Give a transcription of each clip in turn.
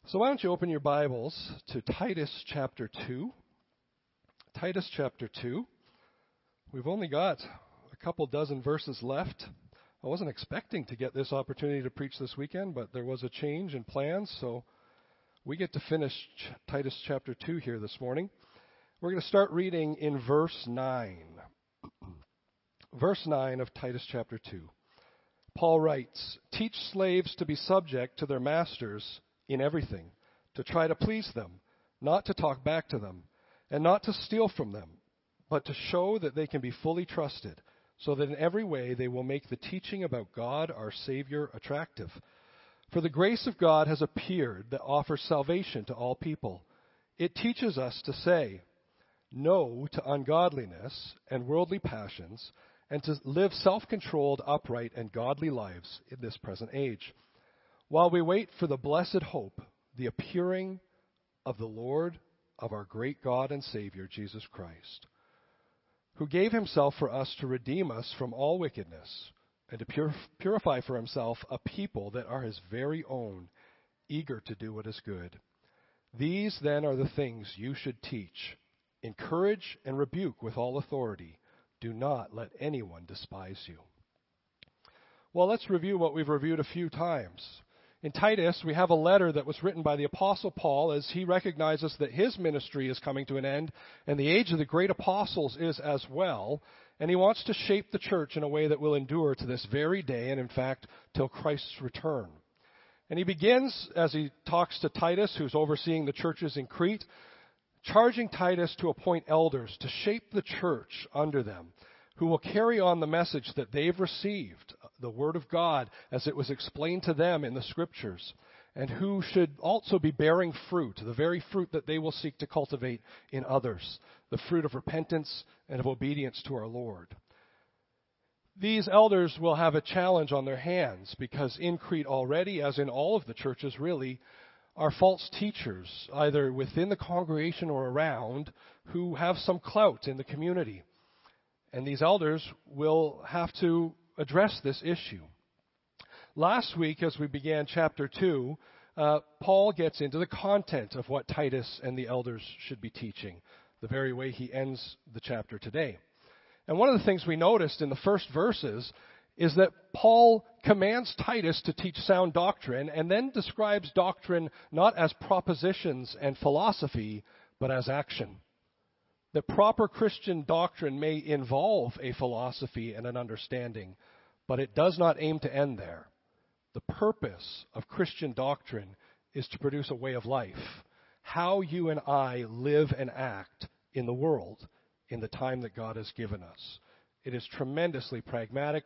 So why don't you open your Bibles to Titus chapter 2. Titus chapter 2. We've only got a couple dozen verses left. I wasn't expecting to get this opportunity to preach this weekend, but there was a change in plans, so we get to finish Titus chapter 2 here this morning. We're going to start reading in verse 9. Verse 9 of Titus chapter 2. Paul writes, "Teach slaves to be subject to their masters in everything, to try to please them, not to talk back to them, and not to steal from them, but to show that they can be fully trusted, so that in every way they will make the teaching about God our Savior attractive. For the grace of God has appeared that offers salvation to all people. It teaches us to say no to ungodliness and worldly passions, and to live self-controlled, upright, and godly lives in this present age, while we wait for the blessed hope, the appearing of the Lord, of our great God and Savior, Jesus Christ, who gave himself for us to redeem us from all wickedness, and to purify for himself a people that are his very own, eager to do what is good. These then are the things you should teach. Encourage and rebuke with all authority. Do not let anyone despise you." Well, let's review what we've reviewed a few times. In Titus, we have a letter that was written by the Apostle Paul as he recognizes that his ministry is coming to an end, and the age of the great apostles is as well, and he wants to shape the church in a way that will endure to this very day, and in fact, till Christ's return. And he begins, as he talks to Titus, who's overseeing the churches in Crete, charging Titus to appoint elders to shape the church under them, who will carry on the message that they've received, the Word of God, as it was explained to them in the Scriptures, and who should also be bearing fruit, the very fruit that they will seek to cultivate in others, the fruit of repentance and of obedience to our Lord. These elders will have a challenge on their hands, because in Crete already, as in all of the churches really, are false teachers, either within the congregation or around, who have some clout in the community. And these elders will have to address this issue. Last week, as we began chapter 2, Paul gets into the content of what Titus and the elders should be teaching, the very way he ends the chapter today. And one of the things we noticed in the first verses is that Paul commands Titus to teach sound doctrine, and then describes doctrine not as propositions and philosophy, but as action. That proper Christian doctrine may involve a philosophy and an understanding, but it does not aim to end there. The purpose of Christian doctrine is to produce a way of life, how you and I live and act in the world in the time that God has given us. It is tremendously pragmatic.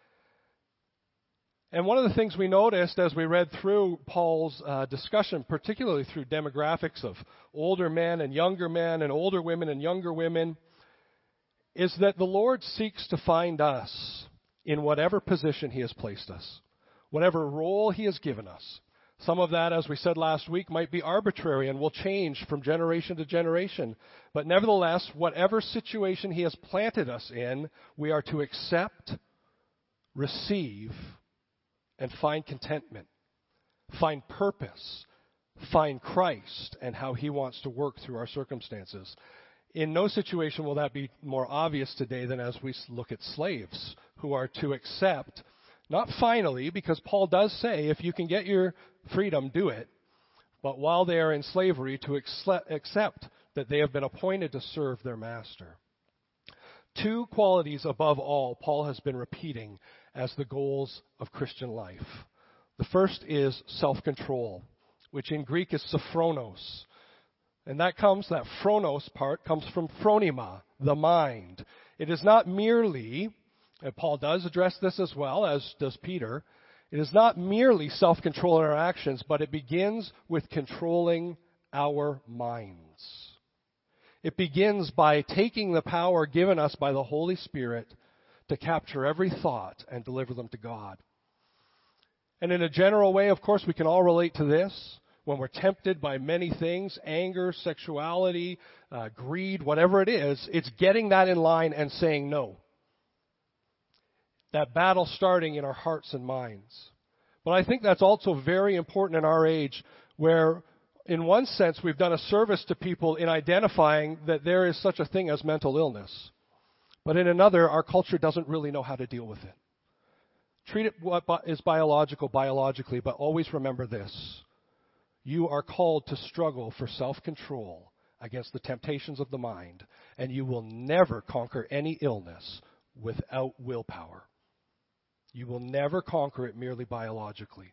And one of the things we noticed as we read through Paul's discussion, particularly through demographics of older men and older women and younger women, is that the Lord seeks to find us in whatever position he has placed us, whatever role he has given us. Some of that, as we said last week, might be arbitrary and will change from generation to generation. But nevertheless, whatever situation he has planted us in, we are to accept, receive, and find contentment, find purpose, find Christ and how he wants to work through our circumstances. In no situation will that be more obvious today than as we look at slaves who are to accept, not finally, because Paul does say if you can get your freedom, do it, but while they are in slavery, to accept that they have been appointed to serve their master. Two qualities above all Paul has been repeating as the goals of Christian life. The first is self-control, which in Greek is sophronos. And that phronos part comes from phronema, the mind. It is not merely, and Paul does address this as well, as does Peter, it is not merely self-control in our actions, but it begins with controlling our minds. It begins by taking the power given us by the Holy Spirit to capture every thought and deliver them to God. And in a general way, of course, we can all relate to this. When we're tempted by many things, anger, sexuality, greed, whatever it is, it's getting that in line and saying no. That battle starting in our hearts and minds. But I think that's also very important in our age where in one sense we've done a service to people in identifying that there is such a thing as mental illness. But in another, our culture doesn't really know how to deal with it. Treat it what is biological biologically, but always remember this. You are called to struggle for self-control against the temptations of the mind, and you will never conquer any illness without willpower. You will never conquer it merely biologically.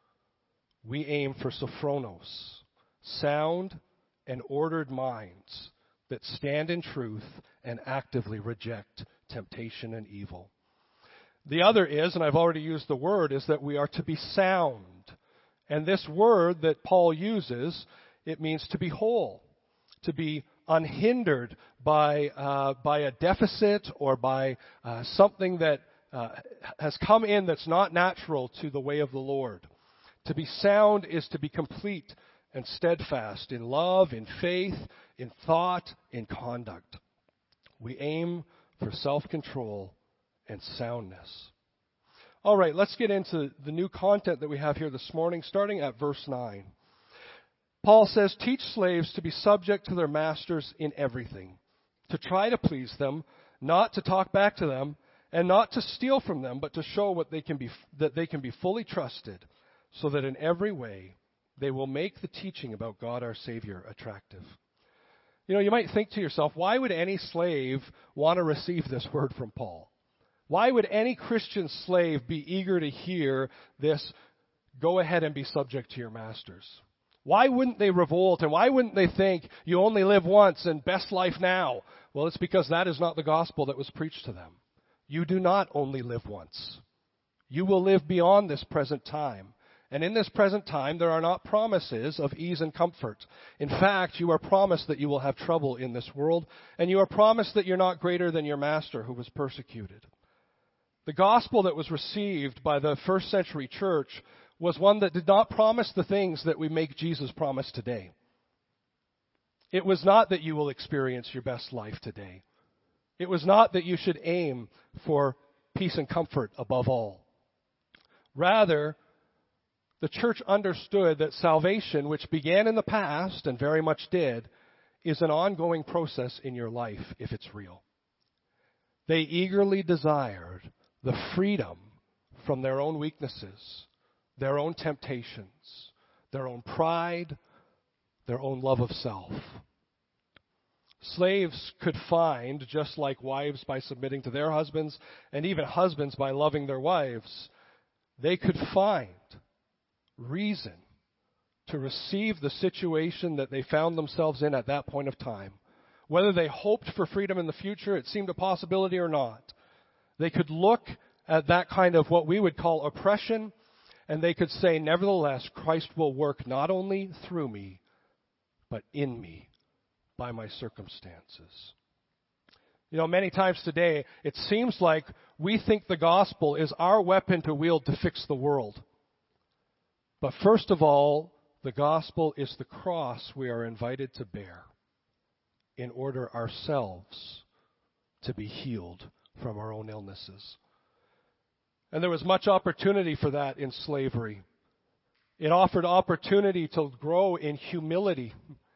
We aim for sophronos, sound and ordered minds that stand in truth and actively reject temptation and evil. The other is, and I've already used the word, is that we are to be sound. And this word that Paul uses, it means to be whole, to be unhindered by a deficit or by something that has come in that's not natural to the way of the Lord. To be sound is to be complete and steadfast in love, in faith, in thought, in conduct. We aim for self-control and soundness. All right, let's get into the new content that we have here this morning, starting at verse 9. Paul says, "Teach slaves to be subject to their masters in everything, to try to please them, not to talk back to them, and not to steal from them, but to show that they can be fully trusted, so that in every way they will make the teaching about God our Savior attractive." You know, you might think to yourself, why would any slave want to receive this word from Paul? Why would any Christian slave be eager to hear this, go ahead and be subject to your masters? Why wouldn't they revolt, and why wouldn't they think, you only live once and best life now? Well, it's because that is not the gospel that was preached to them. You do not only live once. You will live beyond this present time. And in this present time, there are not promises of ease and comfort. In fact, you are promised that you will have trouble in this world, and you are promised that you're not greater than your master who was persecuted. The gospel that was received by the first century church was one that did not promise the things that we make Jesus promise today. It was not that you will experience your best life today. It was not that you should aim for peace and comfort above all. Rather, the church understood that salvation, which began in the past and very much did, is an ongoing process in your life if it's real. They eagerly desired the freedom from their own weaknesses, their own temptations, their own pride, their own love of self. Slaves could find, just like wives by submitting to their husbands, and even husbands by loving their wives, they could find reason to receive the situation that they found themselves in at that point of time. Whether they hoped for freedom in the future, it seemed a possibility or not, they could look at that kind of what we would call oppression, and they could say, nevertheless, Christ will work not only through me, but in me by my circumstances. You know, many times today, it seems like we think the gospel is our weapon to wield to fix the world. But first of all, the gospel is the cross we are invited to bear in order ourselves to be healed from our own illnesses. And there was much opportunity for that in slavery. It offered opportunity to grow in humility,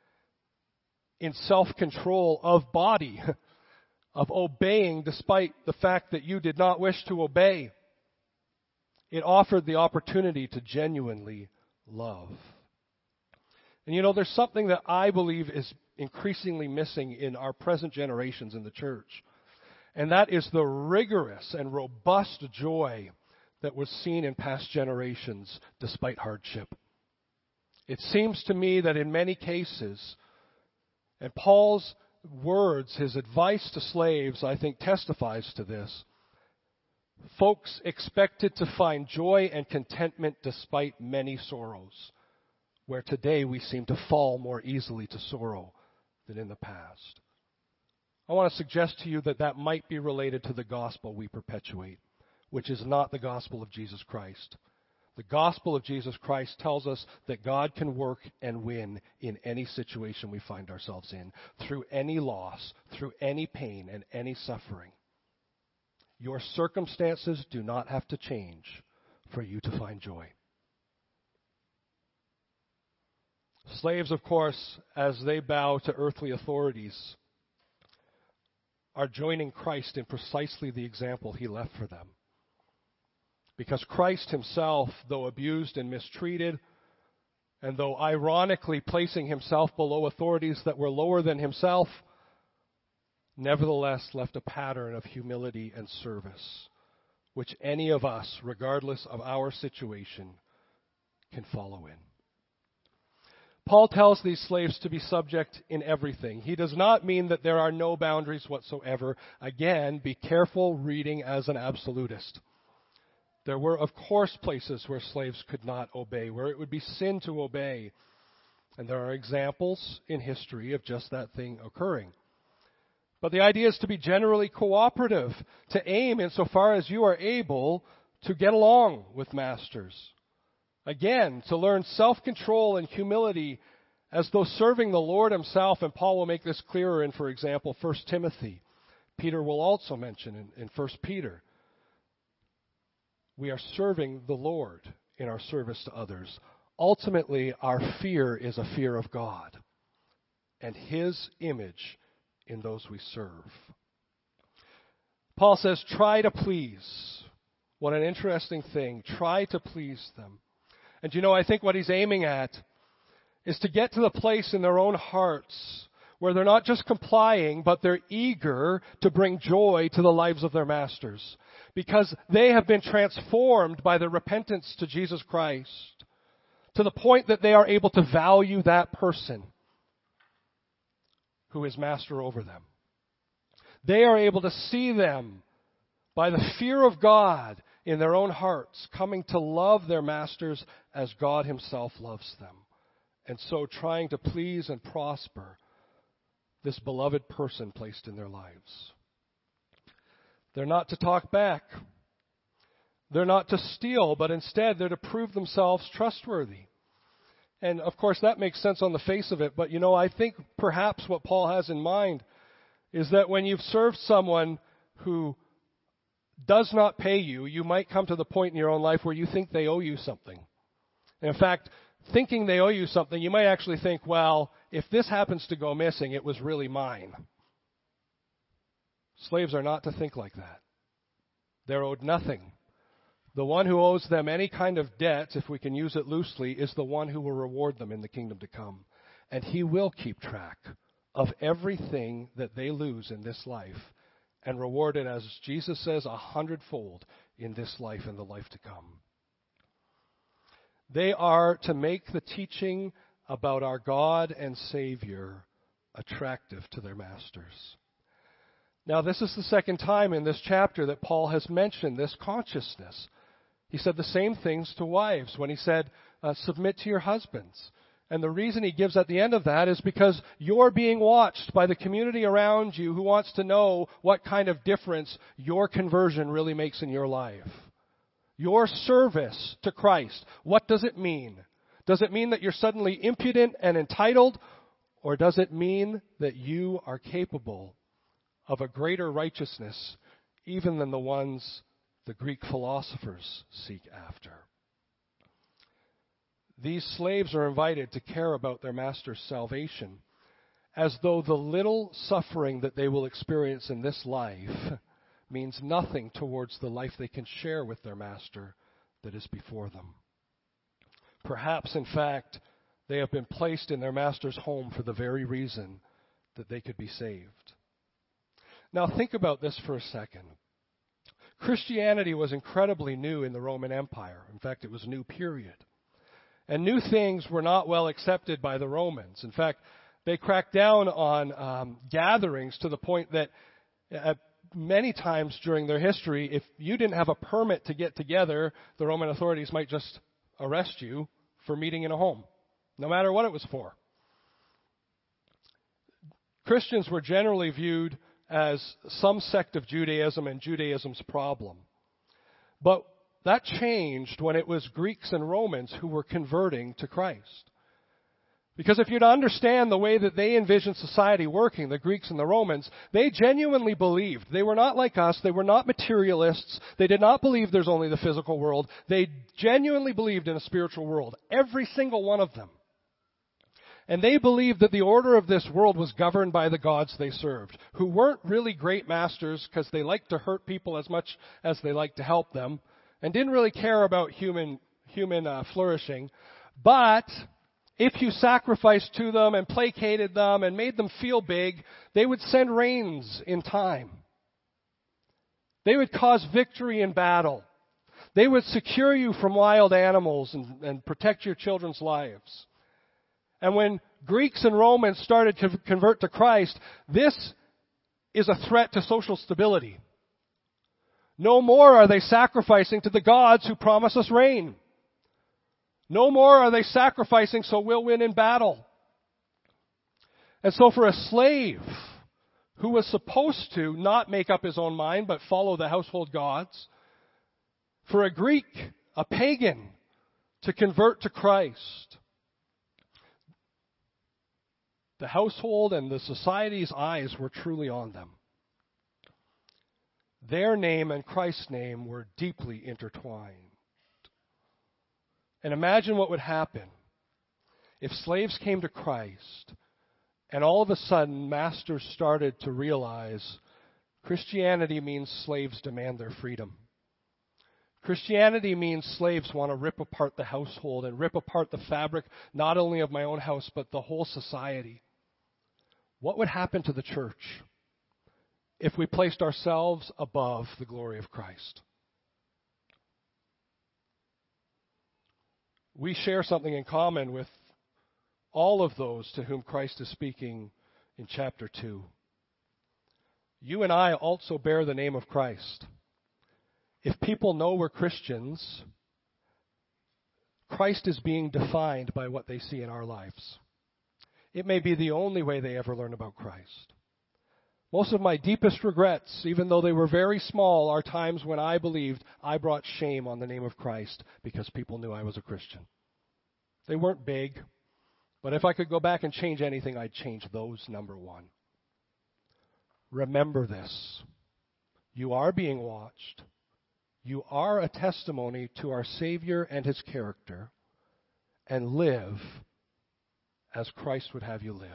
in self-control of body, of obeying despite the fact that you did not wish to obey. It offered the opportunity to genuinely love. And you know, there's something that I believe is increasingly missing in our present generations in the church. And that is the rigorous and robust joy that was seen in past generations despite hardship. It seems to me that in many cases, and Paul's words, his advice to slaves, I think testifies to this, folks expected to find joy and contentment despite many sorrows, where today we seem to fall more easily to sorrow than in the past. I want to suggest to you that that might be related to the gospel we perpetuate, which is not the gospel of Jesus Christ. The gospel of Jesus Christ tells us that God can work and win in any situation we find ourselves in, through any loss, through any pain, and any suffering. Your circumstances do not have to change for you to find joy. Slaves, of course, as they bow to earthly authorities, are joining Christ in precisely the example he left for them. Because Christ himself, though abused and mistreated, and though ironically placing himself below authorities that were lower than himself, nevertheless left a pattern of humility and service, which any of us, regardless of our situation, can follow in. Paul tells these slaves to be subject in everything. He does not mean that there are no boundaries whatsoever. Again, be careful reading as an absolutist. There were, of course, places where slaves could not obey, where it would be sin to obey. And there are examples in history of just that thing occurring. But the idea is to be generally cooperative, to aim insofar as you are able to get along with masters. Again, to learn self-control and humility as though serving the Lord himself, and Paul will make this clearer in, for example, 1 Timothy. Peter will also mention in 1 Peter. We are serving the Lord in our service to others. Ultimately, our fear is a fear of God and his image in those we serve. Paul says, try to please. What an interesting thing. Try to please them. And you know, I think what he's aiming at is to get to the place in their own hearts where they're not just complying, but they're eager to bring joy to the lives of their masters. Because they have been transformed by their repentance to Jesus Christ to the point that they are able to value that person who is master over them. They are able to see them by the fear of God in their own hearts, coming to love their masters as God himself loves them. And so trying to please and prosper this beloved person placed in their lives. They're not to talk back. They're not to steal, but instead they're to prove themselves trustworthy. And of course that makes sense on the face of it, but you know, I think perhaps what Paul has in mind is that when you've served someone who does not pay you, you might come to the point in your own life where you think they owe you something. And in fact, thinking they owe you something, you might actually think, well, if this happens to go missing, it was really mine. Slaves are not to think like that. They're owed nothing. The one who owes them any kind of debt, if we can use it loosely, is the one who will reward them in the kingdom to come. And he will keep track of everything that they lose in this life and reward it, as Jesus says, 100-fold in this life and the life to come. They are to make the teaching about our God and Savior attractive to their masters. Now, this is the second time in this chapter that Paul has mentioned this consciousness. He said the same things to wives when he said, submit to your husbands. And the reason he gives at the end of that is because you're being watched by the community around you who wants to know what kind of difference your conversion really makes in your life. Your service to Christ, what does it mean? Does it mean that you're suddenly impudent and entitled? Or does it mean that you are capable of a greater righteousness even than the ones the Greek philosophers seek after? These slaves are invited to care about their master's salvation as though the little suffering that they will experience in this life means nothing towards the life they can share with their master that is before them. Perhaps, in fact, they have been placed in their master's home for the very reason that they could be saved. Now think about this for a second. Christianity was incredibly new in the Roman Empire. In fact, it was new, period. And new things were not well accepted by the Romans. In fact, they cracked down on gatherings to the point that many times during their history, if you didn't have a permit to get together, the Roman authorities might just arrest you for meeting in a home, no matter what it was for. Christians were generally viewed as some sect of Judaism and Judaism's problem. But that changed when it was Greeks and Romans who were converting to Christ. Because if you're to understand the way that they envisioned society working, the Greeks and the Romans, they genuinely believed. They were not like us. They were not materialists. They did not believe there's only the physical world. They genuinely believed in a spiritual world. Every single one of them. And they believed that the order of this world was governed by the gods they served, who weren't really great masters because they liked to hurt people as much as they liked to help them, and didn't really care about human flourishing. But if you sacrificed to them and placated them and made them feel big, they would send rains in time. They would cause victory in battle. They would secure you from wild animals and protect your children's lives. And when Greeks and Romans started to convert to Christ, this is a threat to social stability. No more are they sacrificing to the gods who promise us rain. No more are they sacrificing so we'll win in battle. And so for a slave who was supposed to not make up his own mind but follow the household gods, for a Greek, a pagan, to convert to Christ, the household and the society's eyes were truly on them. Their name and Christ's name were deeply intertwined. And imagine what would happen if slaves came to Christ and all of a sudden masters started to realize Christianity means slaves demand their freedom. Christianity means slaves want to rip apart the household and rip apart the fabric not only of my own house but the whole society. What would happen to the church if we placed ourselves above the glory of Christ? We share something in common with all of those to whom Christ is speaking in chapter 2. You and I also bear the name of Christ. If people know we're Christians, Christ is being defined by what they see in our lives. It may be the only way they ever learn about Christ. Most of my deepest regrets, even though they were very small, are times when I believed I brought shame on the name of Christ because people knew I was a Christian. They weren't big, but if I could go back and change anything, I'd change those, number one. Remember this. You are being watched. You are a testimony to our Savior and His character, and live as Christ would have you live.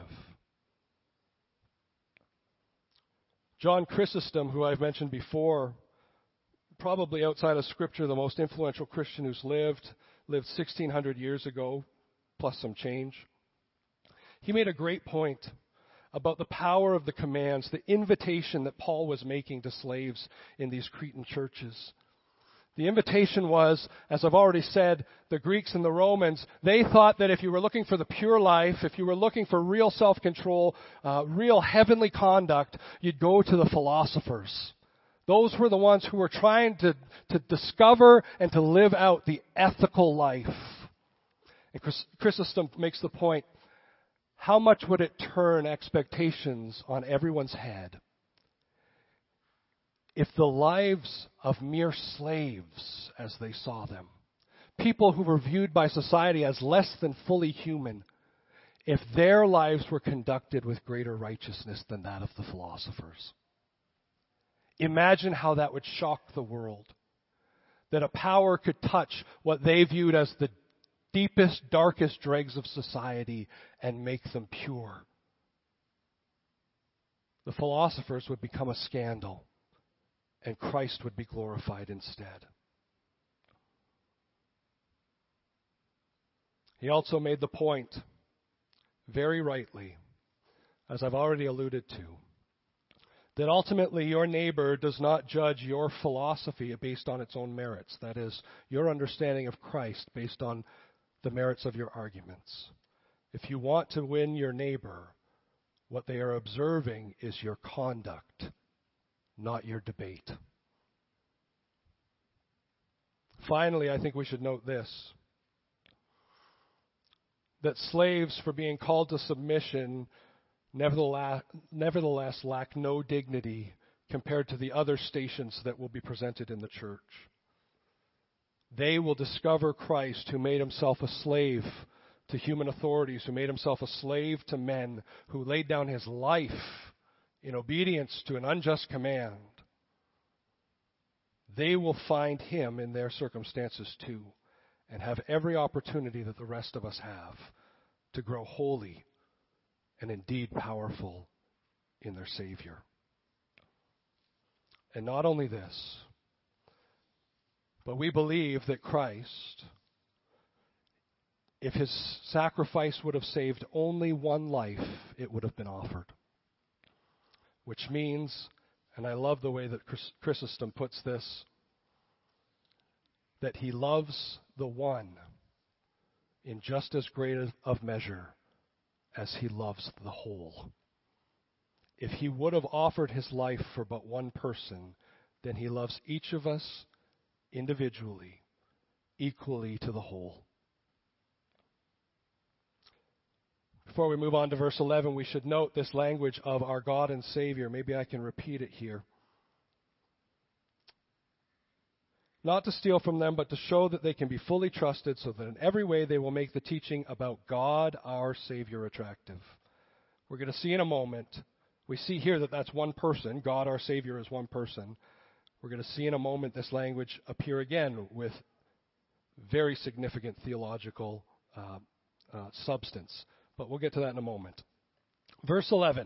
John Chrysostom, who I've mentioned before, probably outside of Scripture the most influential Christian who's lived 1,600 years ago, plus some change. He made a great point about the power of the commands, the invitation that Paul was making to slaves in these Cretan churches. The invitation was, as I've already said, the Greeks and the Romans, they thought that if you were looking for the pure life, if you were looking for real self-control, real heavenly conduct, you'd go to the philosophers. Those were the ones who were trying to discover and to live out the ethical life. And Chrysostom makes the point, how much would it turn expectations on everyone's head if the lives of mere slaves, as they saw them, people who were viewed by society as less than fully human, if their lives were conducted with greater righteousness than that of the philosophers? Imagine how that would shock the world, that a power could touch what they viewed as the deepest, darkest dregs of society and make them pure. The philosophers would become a scandal, and Christ would be glorified instead. He also made the point, very rightly, as I've already alluded to, that ultimately your neighbor does not judge your philosophy based on its own merits. That is, your understanding of Christ based on the merits of your arguments. If you want to win your neighbor, what they are observing is your conduct, not your debate. Finally, I think we should note this, that slaves, for being called to submission, nevertheless lack no dignity compared to the other stations that will be presented in the church. They will discover Christ, who made himself a slave to human authorities, who made himself a slave to men, who laid down his life in obedience to an unjust command. They will find him in their circumstances too, and have every opportunity that the rest of us have to grow holy and indeed powerful in their Savior. And not only this, but we believe that Christ, if his sacrifice would have saved only one life, it would have been offered. Which means, and I love the way that Chrysostom puts this, that he loves the one in just as great of measure as he loves the whole. If he would have offered his life for but one person, then he loves each of us individually, equally to the whole. Before we move on to verse 11, we should note this language of our God and Savior. Maybe I can repeat it here. Not to steal from them, but to show that they can be fully trusted, so that in every way they will make the teaching about God, our Savior, attractive. We're going to see in a moment. We see here that that's one person. God, our Savior, is one person. We're going to see in a moment this language appear again with very significant theological substance. But we'll get to that in a moment. Verse 11.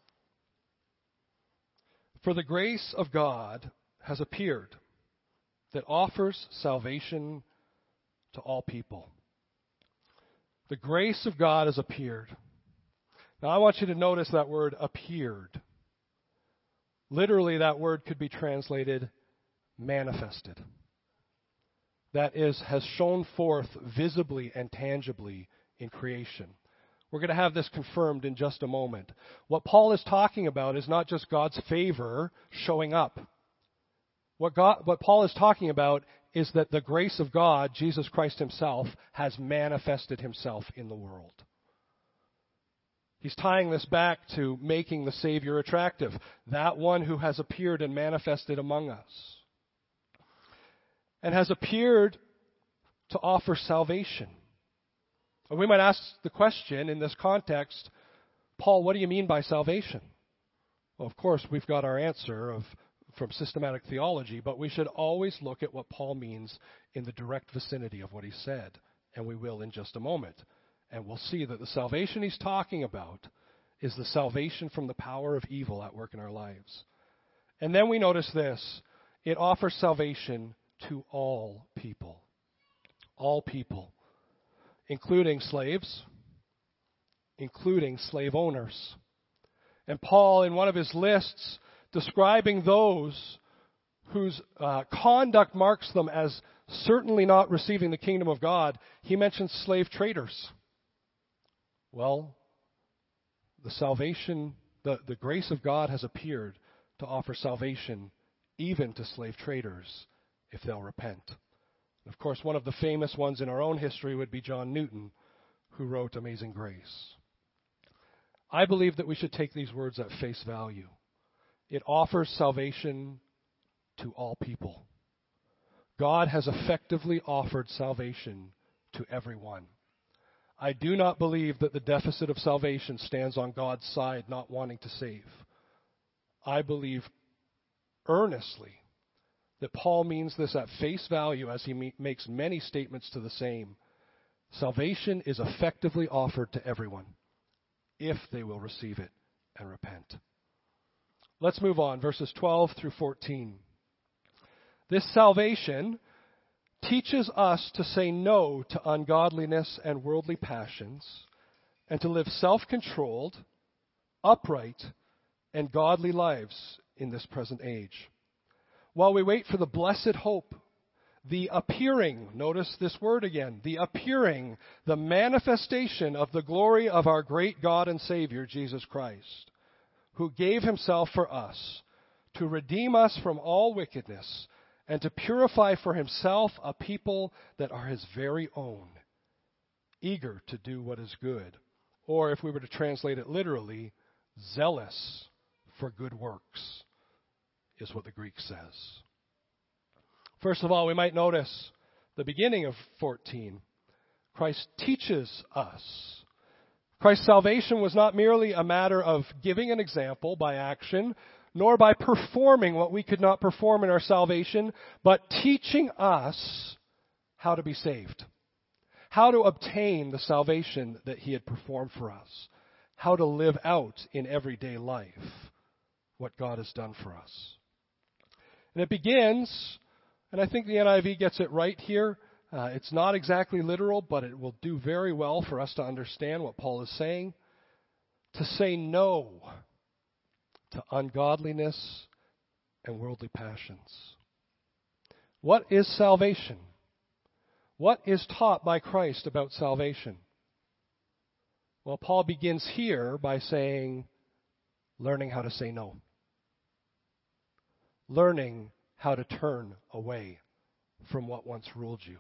For the grace of God has appeared that offers salvation to all people. The grace of God has appeared. Now I want you to notice that word appeared. Literally, that word could be translated manifested. That is, has shown forth visibly and tangibly in creation. We're going to have this confirmed in just a moment. What Paul is talking about is not just God's favor showing up. What Paul is talking about is that the grace of God, Jesus Christ himself, has manifested himself in the world. He's tying this back to making the Savior attractive, that one who has appeared and manifested among us, and has appeared to offer salvation. And we might ask the question in this context, Paul, what do you mean by salvation? Well, of course, we've got our answer from systematic theology, but we should always look at what Paul means in the direct vicinity of what he said, and we will in just a moment. And we'll see that the salvation he's talking about is the salvation from the power of evil at work in our lives. And then we notice this, it offers salvation to all people. All people. Including slaves, including slave owners. And Paul, in one of his lists, describing those whose conduct marks them as certainly not receiving the kingdom of God, he mentions slave traders. Well, the salvation, the grace of God has appeared to offer salvation even to slave traders if they'll repent. Of course, one of the famous ones in our own history would be John Newton, who wrote Amazing Grace. I believe that we should take these words at face value. It offers salvation to all people. God has effectively offered salvation to everyone. I do not believe that the deficit of salvation stands on God's side, not wanting to save. I believe earnestly that Paul means this at face value as he makes many statements to the same. Salvation is effectively offered to everyone if they will receive it and repent. Let's move on, verses 12 through 14. This salvation teaches us to say no to ungodliness and worldly passions and to live self-controlled, upright, and godly lives in this present age. While we wait for the blessed hope, the appearing, notice this word again, the appearing, the manifestation of the glory of our great God and Savior, Jesus Christ, who gave himself for us to redeem us from all wickedness and to purify for himself a people that are his very own, eager to do what is good. Or if we were to translate it literally, zealous for good works, is what the Greek says. First of all, we might notice the beginning of 14. Christ teaches us. Christ's salvation was not merely a matter of giving an example by action, nor by performing what we could not perform in our salvation, but teaching us how to be saved. how to obtain the salvation that he had performed for us, how to live out in everyday life what God has done for us. And it begins, and I think the NIV gets it right here. It's not exactly literal, but it will do very well for us to understand what Paul is saying. To say no to ungodliness and worldly passions. What is salvation? What is taught by Christ about salvation? Well, Paul begins here by saying, learning how to say no. Learning how to turn away from what once ruled you.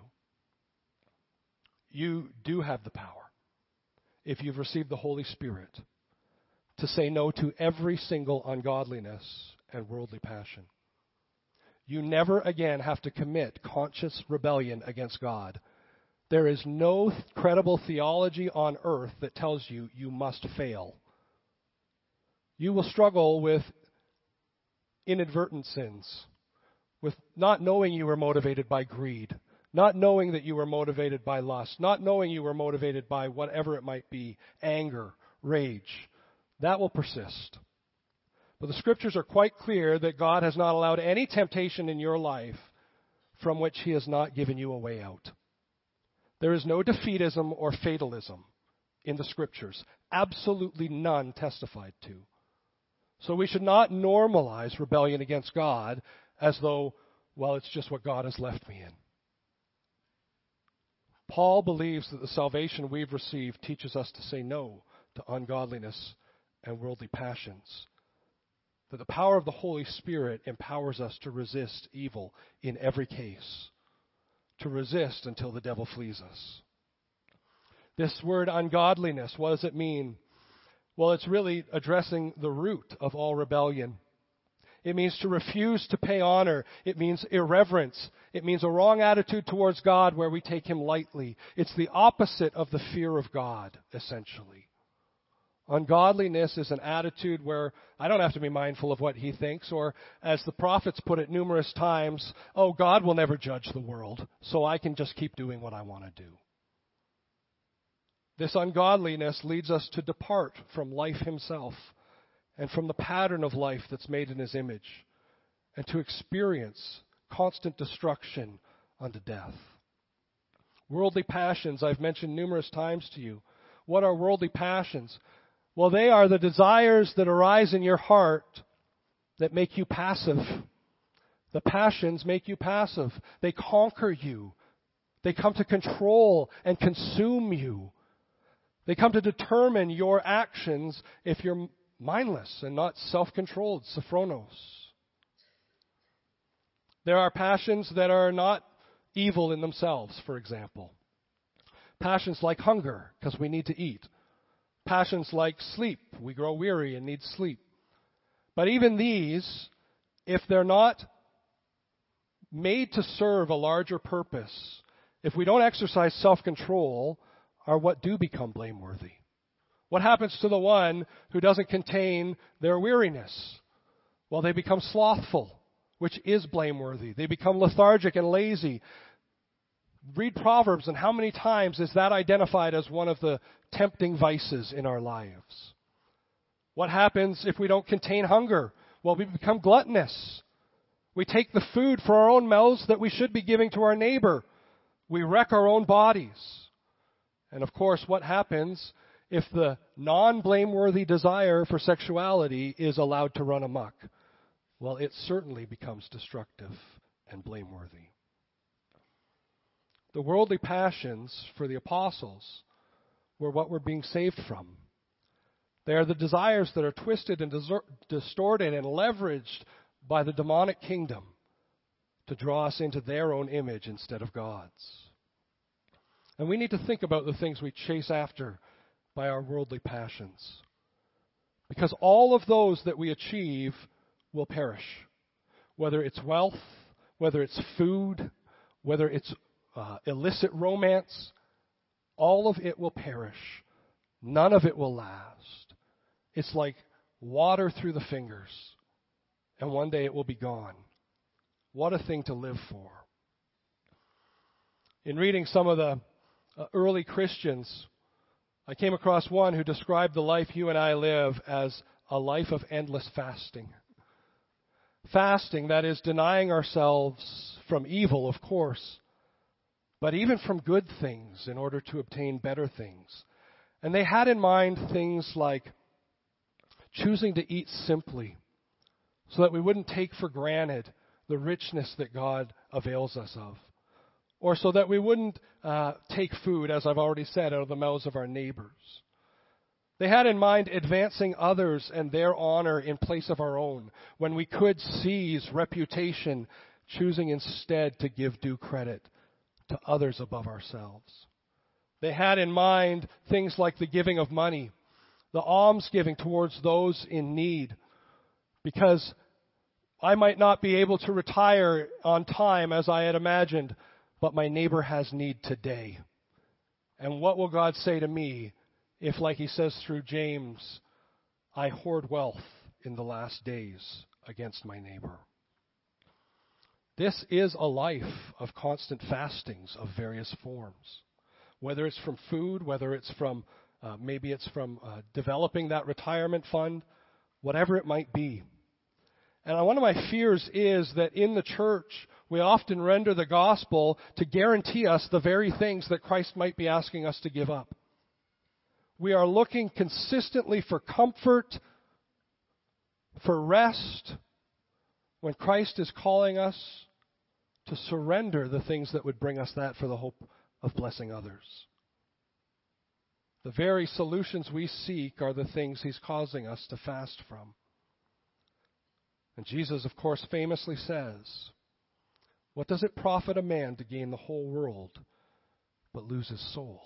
You do have the power, if you've received the Holy Spirit, to say no to every single ungodliness and worldly passion. You never again have to commit conscious rebellion against God. There is no credible theology on earth that tells you you must fail. You will struggle with inadvertent sins, with not knowing you were motivated by greed, not knowing that you were motivated by lust, not knowing you were motivated by whatever it might be, anger, rage. That will persist. But the Scriptures are quite clear that God has not allowed any temptation in your life from which He has not given you a way out. There is no defeatism or fatalism in the Scriptures. Absolutely none testified to. So we should not normalize rebellion against God as though, well, it's just what God has left me in. Paul believes that the salvation we've received teaches us to say no to ungodliness and worldly passions. That the power of the Holy Spirit empowers us to resist evil in every case. To resist until the devil flees us. This word ungodliness, what does it mean? Well, it's really addressing the root of all rebellion. It means to refuse to pay honor. It means irreverence. It means a wrong attitude towards God where we take Him lightly. It's the opposite of the fear of God, essentially. Ungodliness is an attitude where I don't have to be mindful of what He thinks, or as the prophets put it numerous times, oh, God will never judge the world, so I can just keep doing what I want to do. This ungodliness leads us to depart from life Himself and from the pattern of life that's made in His image, and to experience constant destruction unto death. Worldly passions, I've mentioned numerous times to you. What are worldly passions? Well, they are the desires that arise in your heart that make you passive. The passions make you passive. They conquer you. They come to control and consume you. They come to determine your actions if you're mindless and not self-controlled, sophronos. There are passions that are not evil in themselves, for example. Passions like hunger, because we need to eat. Passions like sleep. We grow weary and need sleep. But even these, if they're not made to serve a larger purpose, if we don't exercise self-control, are what do become blameworthy. What happens to the one who doesn't contain their weariness? Well, they become slothful, which is blameworthy. They become lethargic and lazy. Read Proverbs, and how many times is that identified as one of the tempting vices in our lives? What happens if we don't contain hunger? Well, we become gluttonous. We take the food for our own mouths that we should be giving to our neighbor. We wreck our own bodies. And of course, what happens if the non-blameworthy desire for sexuality is allowed to run amok? Well, it certainly becomes destructive and blameworthy. The worldly passions for the apostles were what we're being saved from. They are the desires that are twisted and distorted and leveraged by the demonic kingdom to draw us into their own image instead of God's. And we need to think about the things we chase after by our worldly passions. Because all of those that we achieve will perish. Whether it's wealth, whether it's food, whether it's illicit romance, all of it will perish. None of it will last. It's like water through the fingers, and one day it will be gone. What a thing to live for. In reading some of the early Christians, I came across one who described the life you and I live as a life of endless fasting. Fasting, that is, denying ourselves from evil, of course, but even from good things in order to obtain better things. And they had in mind things like choosing to eat simply so that we wouldn't take for granted the richness that God avails us of, or so that we wouldn't take food, as I've already said, out of the mouths of our neighbors. They had in mind advancing others and their honor in place of our own, when we could seize reputation, choosing instead to give due credit to others above ourselves. They had in mind things like the giving of money, the almsgiving towards those in need, because I might not be able to retire on time as I had imagined, but my neighbor has need today. And what will God say to me if, like he says through James, I hoard wealth in the last days against my neighbor? This is a life of constant fastings of various forms. Whether it's from food, whether it's from, maybe it's from developing that retirement fund, whatever it might be. And one of my fears is that in the church, we often render the gospel to guarantee us the very things that Christ might be asking us to give up. We are looking consistently for comfort, for rest, when Christ is calling us to surrender the things that would bring us that for the hope of blessing others. The very solutions we seek are the things he's causing us to fast from. And Jesus, of course, famously says, what does it profit a man to gain the whole world but lose his soul?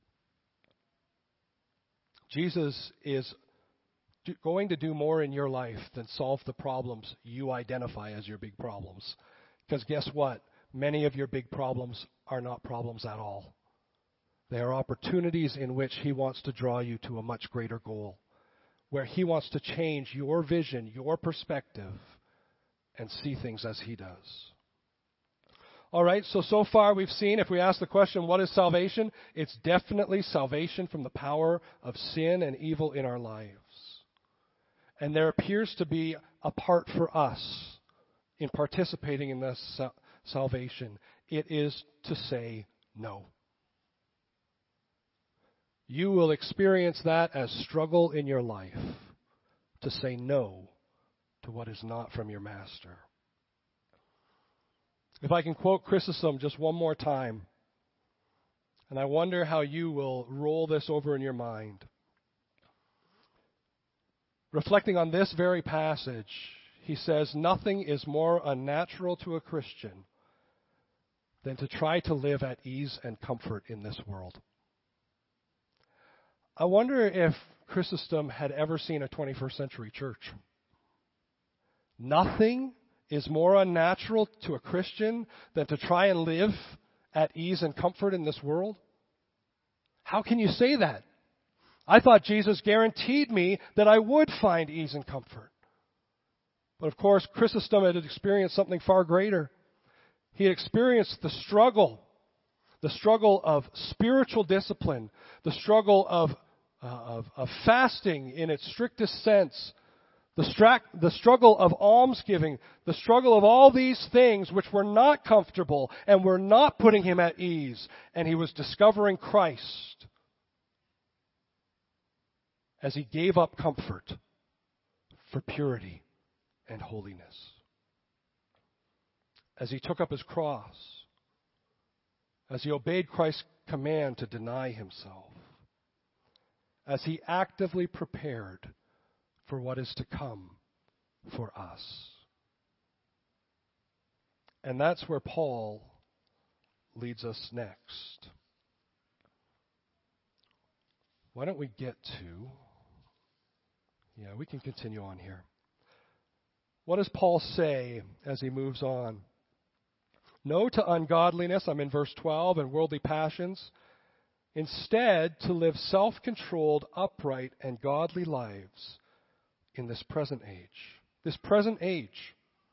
Jesus is going to do more in your life than solve the problems you identify as your big problems. Because guess what? Many of your big problems are not problems at all. They are opportunities in which he wants to draw you to a much greater goal, where he wants to change your vision, your perspective, and see things as he does. All right, so far we've seen, if we ask the question, what is salvation? It's definitely salvation from the power of sin and evil in our lives. And there appears to be a part for us in participating in this salvation. It is to say no. You will experience that as struggle in your life, to say no to what is not from your master. If I can quote Chrysostom just one more time, and I wonder how you will roll this over in your mind. Reflecting on this very passage, he says, nothing is more unnatural to a Christian than to try to live at ease and comfort in this world. I wonder if Chrysostom had ever seen a 21st century church. Nothing is more unnatural to a Christian than to try and live at ease and comfort in this world. How can you say that? I thought Jesus guaranteed me that I would find ease and comfort. But of course, Chrysostom had experienced something far greater. He had experienced the struggle of spiritual discipline, the struggle of fasting in its strictest sense, the struggle of almsgiving, the struggle of all these things which were not comfortable and were not putting him at ease. And he was discovering Christ as he gave up comfort for purity and holiness. As he took up his cross, as he obeyed Christ's command to deny himself, as he actively prepared for what is to come for us. And that's where Paul leads us next. Why don't we get to... Yeah, we can continue on here. What does Paul say as he moves on? No to ungodliness, I'm in verse 12, and worldly passions. Instead, to live self-controlled, upright, and godly lives in this present age. This present age.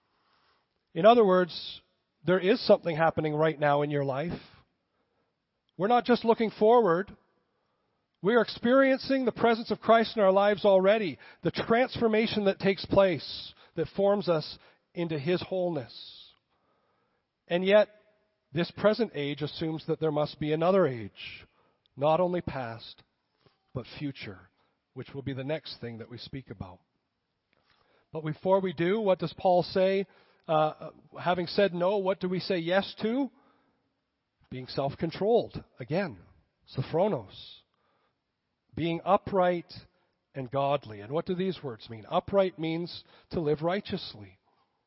In other words, there is something happening right now in your life. We're not just looking forward. We are experiencing the presence of Christ in our lives already, the transformation that takes place that forms us into His wholeness. And yet, this present age assumes that there must be another age, not only past, but future, which will be the next thing that we speak about. But before we do, what does Paul say? Having said no, what do we say yes to? Being self-controlled. Again, sophronos. Being upright and godly. And what do these words mean? Upright means to live righteously.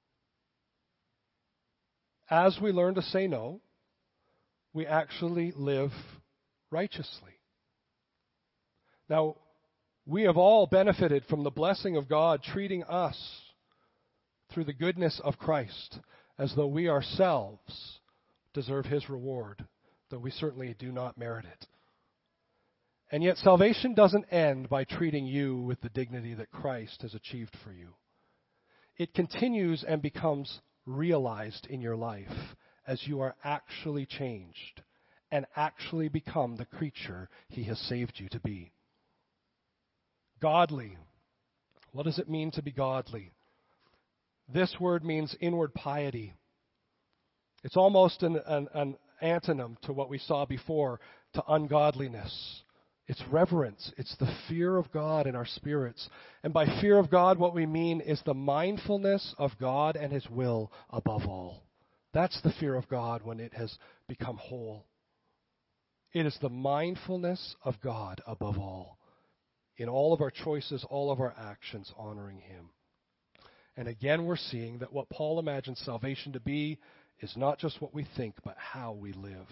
As we learn to say no, we actually live righteously. Now, we have all benefited from the blessing of God treating us through the goodness of Christ as though we ourselves deserve His reward, though we certainly do not merit it. And yet salvation doesn't end by treating you with the dignity that Christ has achieved for you. It continues and becomes realized in your life as you are actually changed and actually become the creature He has saved you to be. Godly. What does it mean to be godly? This word means inward piety. It's almost an antonym to what we saw before, to ungodliness. It's reverence. It's the fear of God in our spirits. And by fear of God, what we mean is the mindfulness of God and His will above all. That's the fear of God when it has become whole. It is the mindfulness of God above all. In all of our choices, all of our actions, honoring Him. And again, we're seeing that what Paul imagines salvation to be is not just what we think, but how we live.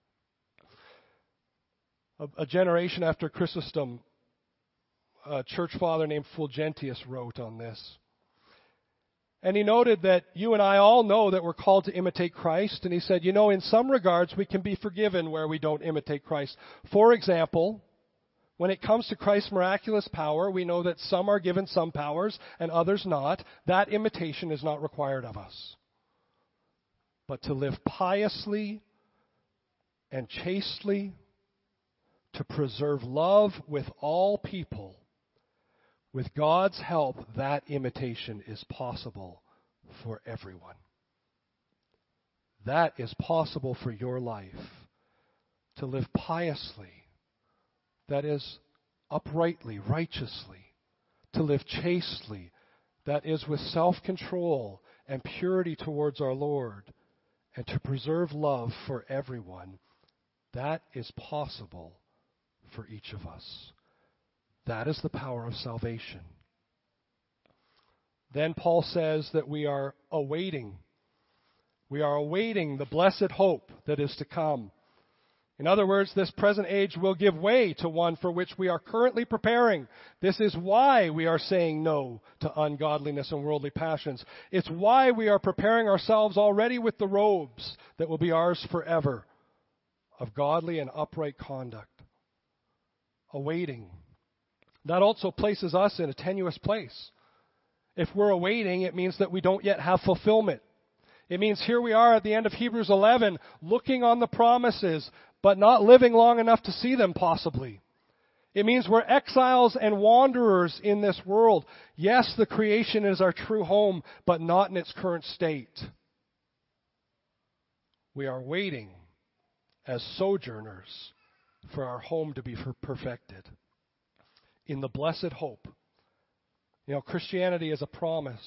A generation after Chrysostom, a church father named Fulgentius wrote on this. And he noted that you and I all know that we're called to imitate Christ. And he said, in some regards, we can be forgiven where we don't imitate Christ. For example, when it comes to Christ's miraculous power, we know that some are given some powers and others not. That imitation is not required of us. But to live piously and chastely, to preserve love with all people, with God's help, that imitation is possible for everyone. That is possible for your life. To live piously, that is uprightly, righteously. To live chastely, that is with self-control and purity towards our Lord. And to preserve love for everyone, that is possible for each of us. That is the power of salvation. Then Paul says that we are awaiting. We are awaiting the blessed hope that is to come. In other words, this present age will give way to one for which we are currently preparing. This is why we are saying no to ungodliness and worldly passions. It's why we are preparing ourselves already with the robes that will be ours forever of godly and upright conduct. Awaiting. That also places us in a tenuous place. If we're awaiting, it means that we don't yet have fulfillment. It means here we are at the end of Hebrews 11, looking on the promises, but not living long enough to see them possibly. It means we're exiles and wanderers in this world. Yes, the creation is our true home, but not in its current state. We are waiting as sojourners for our home to be perfected in the blessed hope. Christianity is a promise.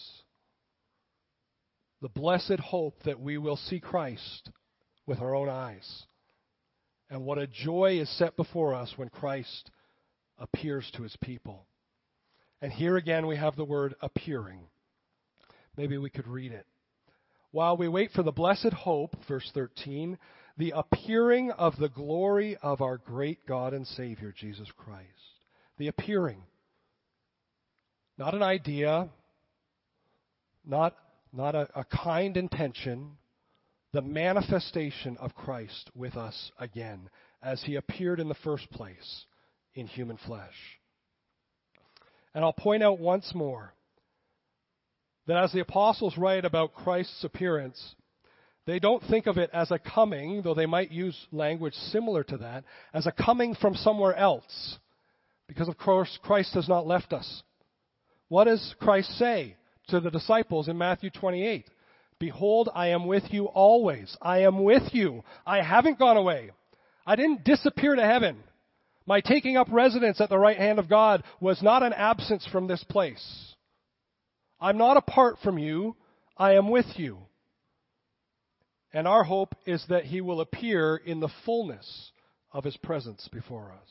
The blessed hope that we will see Christ with our own eyes. And what a joy is set before us when Christ appears to His people. And here again we have the word appearing. Maybe we could read it. While we wait for the blessed hope, verse 13, the appearing of the glory of our great God and Savior, Jesus Christ. The appearing. Not an idea, not a kind intention, the manifestation of Christ with us again, as He appeared in the first place in human flesh. And I'll point out once more that as the apostles write about Christ's appearance, They don't think of it as a coming, though they might use language similar to that, as a coming from somewhere else. Because, of course, Christ has not left us. What does Christ say to the disciples in Matthew 28? Behold, I am with you always. I am with you. I haven't gone away. I didn't disappear to heaven. My taking up residence at the right hand of God was not an absence from this place. I'm not apart from you. I am with you. And our hope is that he will appear in the fullness of his presence before us.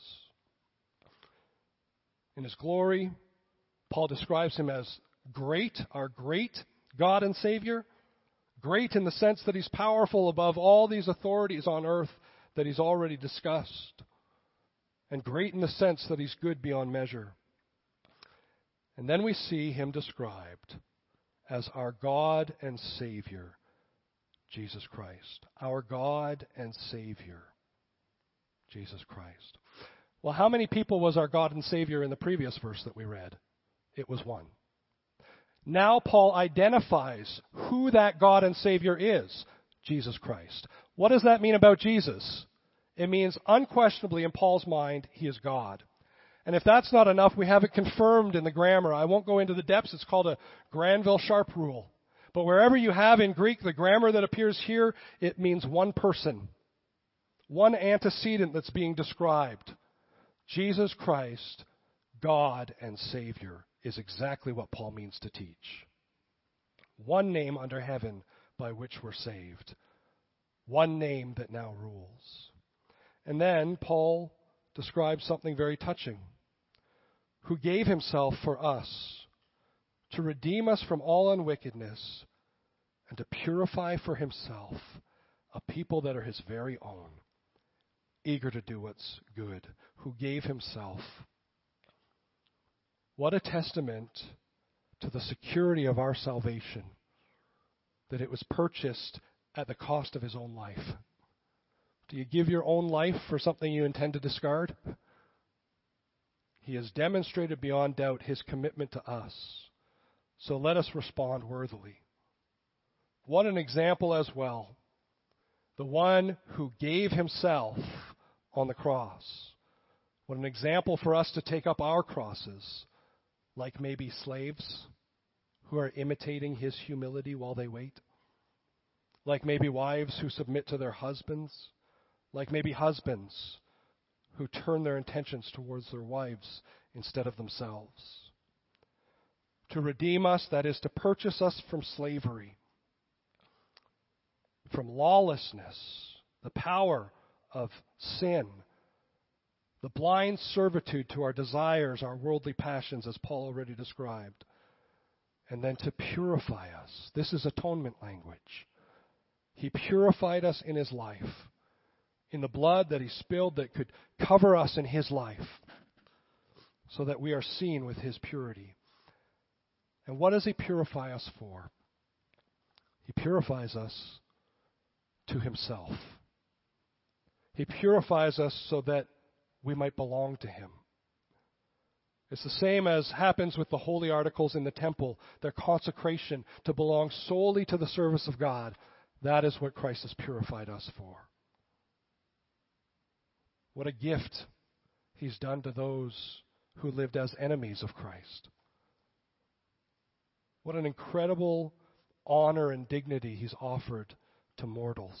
In his glory, Paul describes him as great, our great God and Savior. Great in the sense that he's powerful above all these authorities on earth that he's already discussed. And great in the sense that he's good beyond measure. And then we see him described as our God and Savior, Jesus Christ. Our God and Savior, Jesus Christ. Well, how many people was our God and Savior in the previous verse that we read? It was one. Now Paul identifies who that God and Savior is, Jesus Christ. What does that mean about Jesus? It means unquestionably in Paul's mind, he is God. And if that's not enough, we have it confirmed in the grammar. I won't go into the depths. It's called a Granville-Sharp rule. But wherever you have in Greek the grammar that appears here, it means one person. One antecedent that's being described. Jesus Christ, God and Savior, is exactly what Paul means to teach. One name under heaven by which we're saved. One name that now rules. And then Paul describes something very touching. Who gave himself for us to redeem us from all unwickedness and to purify for himself a people that are his very own, eager to do what's good, who gave himself. What a testament to the security of our salvation, that it was purchased at the cost of his own life. Do you give your own life for something you intend to discard? He has demonstrated beyond doubt his commitment to us. So let us respond worthily. What an example as well. The one who gave himself on the cross. What an example for us to take up our crosses, like maybe slaves who are imitating his humility while they wait. Like maybe wives who submit to their husbands. Like maybe husbands who turn their intentions towards their wives instead of themselves. To redeem us, that is to purchase us from slavery, from lawlessness, the power of sin, the blind servitude to our desires, our worldly passions, as Paul already described, and then to purify us. This is atonement language. He purified us in his life, in the blood that he spilled that could cover us in his life, so that we are seen with his purity. And what does he purify us for? He purifies us to himself. He purifies us so that we might belong to him. It's the same as happens with the holy articles in the temple, their consecration to belong solely to the service of God. That is what Christ has purified us for. What a gift he's done to those who lived as enemies of Christ. What an incredible honor and dignity he's offered to mortals.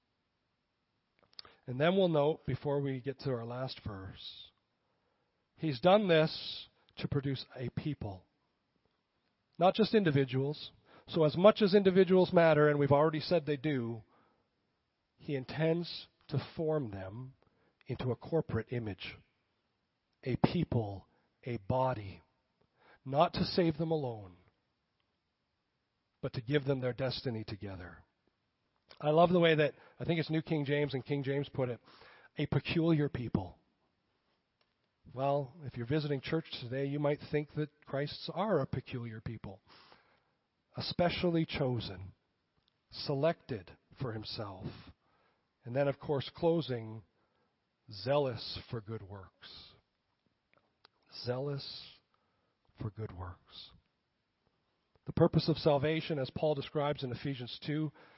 And then we'll note, before we get to our last verse, he's done this to produce a people, not just individuals. So as much as individuals matter, and we've already said they do, he intends to form them into a corporate image, a people, a body, not to save them alone, but to give them their destiny together. I love the way that, I think it's New King James and King James put it, a peculiar people. Well, if you're visiting church today, you might think that Christs are a peculiar people, especially chosen, selected for himself. And then, of course, closing, zealous for good works. Zealous for good works. The purpose of salvation, as Paul describes in Ephesians 2,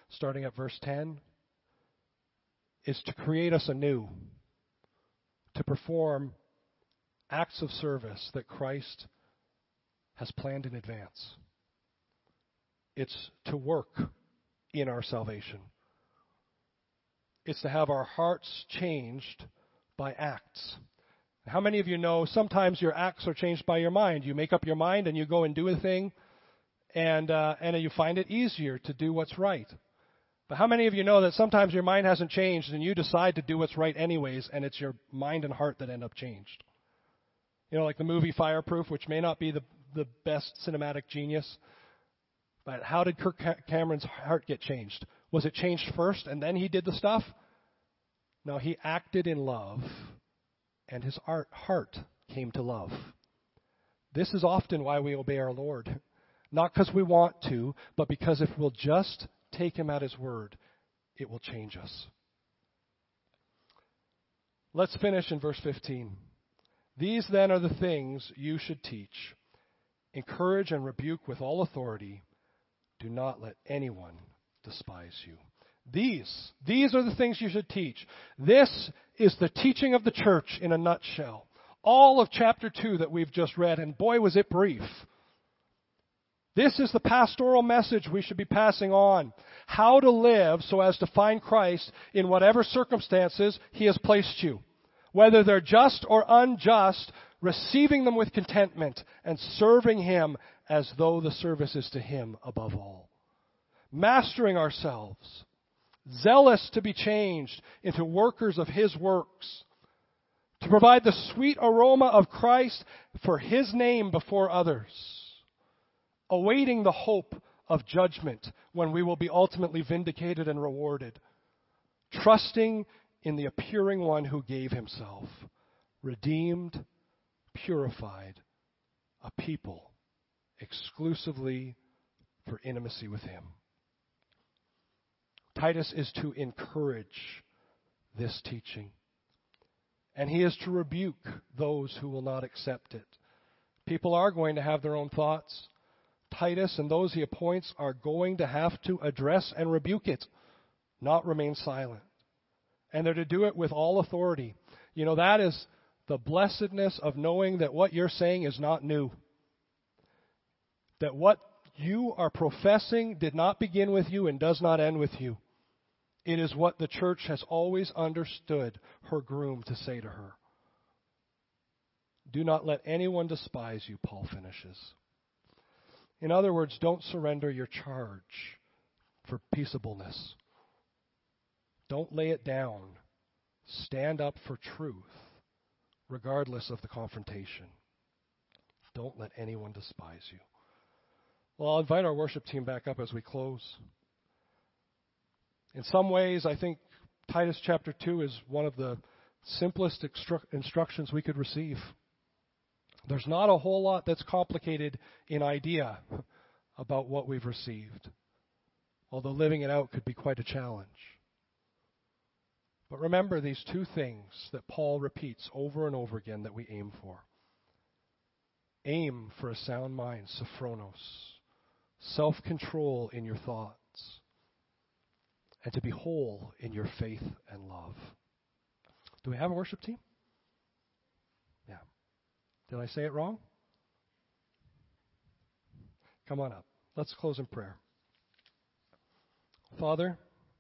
starting at verse 10, is to create us anew, to perform acts of service that Christ has planned in advance. It's to work in our salvation. It's to have our hearts changed by acts. How many of you know sometimes your acts are changed by your mind? You make up your mind and you go and do a thing, and you find it easier to do what's right. But how many of you know that sometimes your mind hasn't changed and you decide to do what's right anyways, and it's your mind and heart that end up changed? You know, like the movie Fireproof, which may not be the best cinematic genius, but how did Kirk Cameron's heart get changed? Was it changed first and then he did the stuff? No, he acted in love, and his heart came to love. This is often why we obey our Lord. Not because we want to, but because if we'll just take him at his word, it will change us. Let's finish in verse 15. These then are the things you should teach. Encourage and rebuke with all authority. Do not let anyone despise you. These are the things you should teach. This is the teaching of the church in a nutshell. All of chapter 2 that we've just read, and boy was it brief. This is the pastoral message we should be passing on. How to live so as to find Christ in whatever circumstances he has placed you. Whether they're just or unjust, receiving them with contentment and serving him as though the service is to him above all. Mastering ourselves. Zealous to be changed into workers of his works. To provide the sweet aroma of Christ for his name before others. Awaiting the hope of judgment when we will be ultimately vindicated and rewarded. Trusting in the appearing one who gave himself. Redeemed, purified, a people exclusively for intimacy with him. Titus is to encourage this teaching. And he is to rebuke those who will not accept it. People are going to have their own thoughts. Titus and those he appoints are going to have to address and rebuke it, not remain silent. And they're to do it with all authority. You know, that is the blessedness of knowing that what you're saying is not new. That what you are professing did not begin with you and does not end with you. It is what the church has always understood her groom to say to her. Do not let anyone despise you, Paul finishes. In other words, don't surrender your charge for peaceableness. Don't lay it down. Stand up for truth, regardless of the confrontation. Don't let anyone despise you. Well, I'll invite our worship team back up as we close. In some ways, I think Titus chapter 2 is one of the simplest instructions we could receive. There's not a whole lot that's complicated in idea about what we've received, although living it out could be quite a challenge. But remember these two things that Paul repeats over and over again that we aim for. Aim for a sound mind, sophronos, self-control in your thoughts, and to be whole in your faith and love. Do we have a worship team? Yeah. Did I say it wrong? Come on up. Let's close in prayer. Father,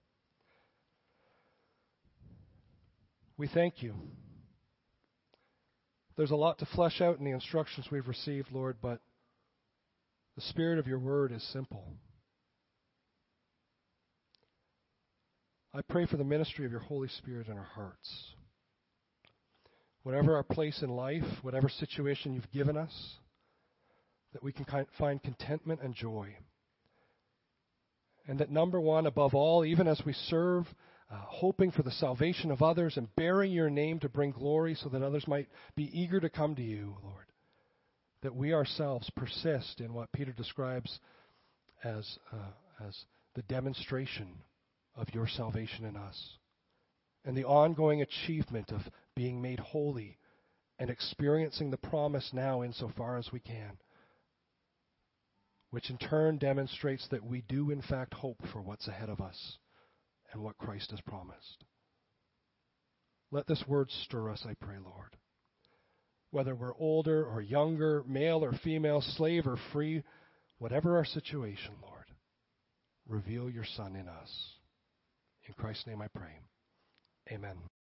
we thank you. There's a lot to flesh out in the instructions we've received, Lord, but the spirit of your word is simple. I pray for the ministry of your Holy Spirit in our hearts. Whatever our place in life, whatever situation you've given us, that we can find contentment and joy. And that number one, above all, even as we serve, hoping for the salvation of others and bearing your name to bring glory so that others might be eager to come to you, Lord, that we ourselves persist in what Peter describes as the demonstration of your salvation in us and the ongoing achievement of being made holy and experiencing the promise now insofar as we can. which in turn demonstrates that we do in fact hope for what's ahead of us and what Christ has promised. Let this word stir us, I pray, Lord. Whether we're older or younger, male or female, slave or free, whatever our situation, Lord, reveal your Son in us. In Christ's name I pray. Amen.